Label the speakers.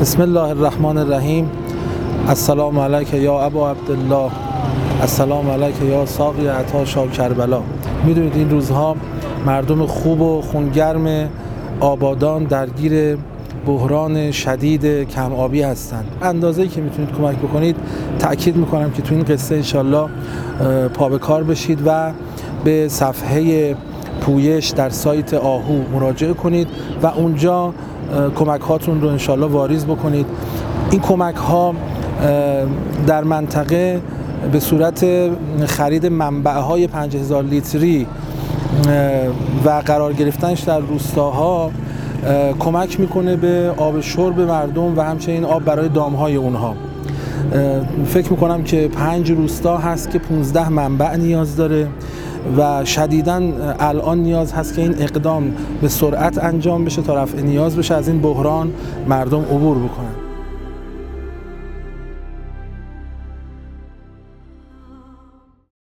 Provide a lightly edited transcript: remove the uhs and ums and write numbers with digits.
Speaker 1: بسم الله الرحمن الرحیم. السلام علیک یا ابا عبدالله، السلام علیک یا ساقی عطاشا کربلا. میدونید این روزها مردم خوب و خونگرم آبادان درگیر بحران شدید کم آبی هستند. اندازه‌ای که میتونید کمک بکنید، تأکید میکنم که تو این قصه انشالله پا به کار بشید و به صفحه پویش در سایت آهو مراجعه کنید و اونجا کمک هاتون رو انشالله واریز بکنید. این کمک ها در منطقه به صورت خرید منبع های 5000 لیتری و قرار گرفتنش در روستاها کمک میکنه به آب شرب مردم و همچنین آب برای دامهای اونها. فکر میکنم که 5 روستا هست که 15 منبع نیاز داره و شدیداً الان نیاز هست که این اقدام به سرعت انجام بشه تا رفع نیاز بشه، از این بحران مردم عبور بکنن.